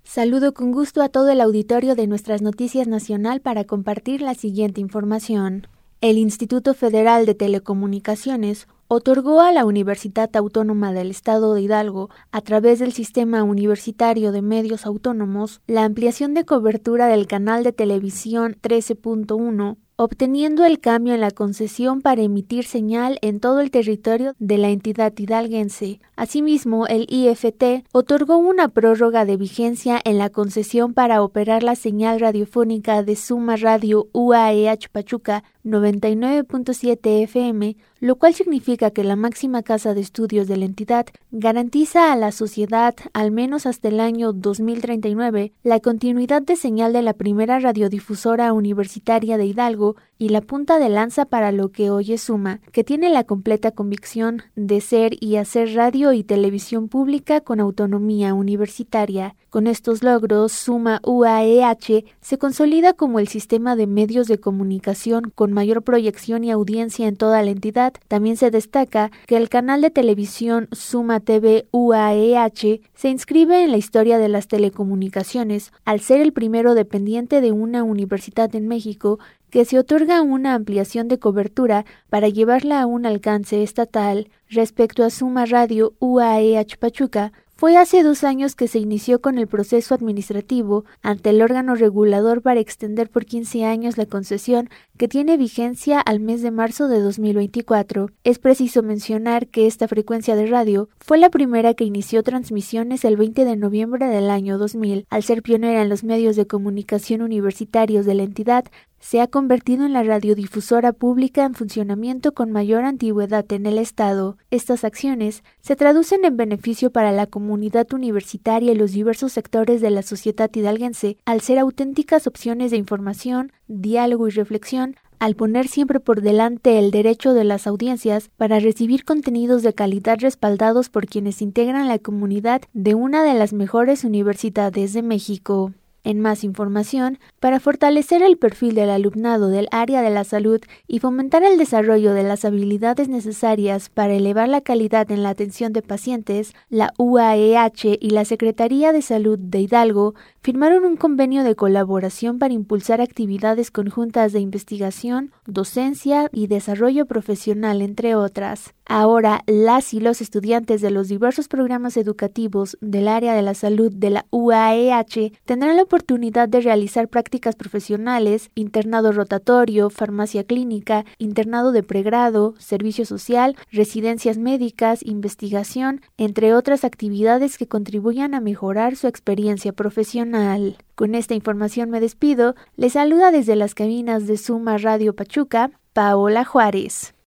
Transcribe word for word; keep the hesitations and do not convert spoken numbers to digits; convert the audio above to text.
Saludo con gusto a todo el auditorio de Nuestras Noticias Nacional para compartir la siguiente información. El Instituto Federal de Telecomunicaciones otorgó a la Universidad Autónoma del Estado de Hidalgo, a través del Sistema Universitario de Medios Autónomos, la ampliación de cobertura del canal de televisión trece punto uno, obteniendo el cambio en la concesión para emitir señal en todo el territorio de la entidad hidalguense. Asimismo, el I F T otorgó una prórroga de vigencia en la concesión para operar la señal radiofónica de Suma Radio U A E H Pachuca noventa y nueve punto siete F M, lo cual significa que la máxima casa de estudios de la entidad garantiza a la sociedad, al menos hasta el año dos mil treinta y nueve, la continuidad de señal de la primera radiodifusora universitaria de Hidalgo y la punta de lanza para lo que hoy es Suma, que tiene la completa convicción de ser y hacer radio y televisión pública con autonomía universitaria. Con estos logros, Suma U A E H se consolida como el sistema de medios de comunicación con mayor proyección y audiencia en toda la entidad. También se destaca que el canal de televisión Suma T V U A E H se inscribe en la historia de las telecomunicaciones al ser el primero dependiente de una universidad en México que se otorga una ampliación de cobertura para llevarla a un alcance estatal. Respecto a Suma Radio U A E H Pachuca, fue hace dos años que se inició con el proceso administrativo ante el órgano regulador para extender por quince años la concesión que tiene vigencia al mes de marzo de dos mil veinticuatro. Es preciso mencionar que esta frecuencia de radio fue la primera que inició transmisiones el veinte de noviembre del año dos mil. Al ser pionera en los medios de comunicación universitarios de la entidad, se ha convertido en la radiodifusora pública en funcionamiento con mayor antigüedad en el estado. Estas acciones se traducen en beneficio para la comunidad universitaria y los diversos sectores de la sociedad hidalguense al ser auténticas opciones de información, diálogo y reflexión, al poner siempre por delante el derecho de las audiencias para recibir contenidos de calidad respaldados por quienes integran la comunidad de una de las mejores universidades de México. En más información, para fortalecer el perfil del alumnado del área de la salud y fomentar el desarrollo de las habilidades necesarias para elevar la calidad en la atención de pacientes, la U A E H y la Secretaría de Salud de Hidalgo firmaron un convenio de colaboración para impulsar actividades conjuntas de investigación, docencia y desarrollo profesional, entre otras. Ahora, las y los estudiantes de los diversos programas educativos del área de la salud de la U A E H tendrán la oportunidad de realizar prácticas profesionales, internado rotatorio, farmacia clínica, internado de pregrado, servicio social, residencias médicas, investigación, entre otras actividades que contribuyan a mejorar su experiencia profesional. Con esta información me despido. Les saluda desde las cabinas de Suma Radio Pachuca, Paola Juárez.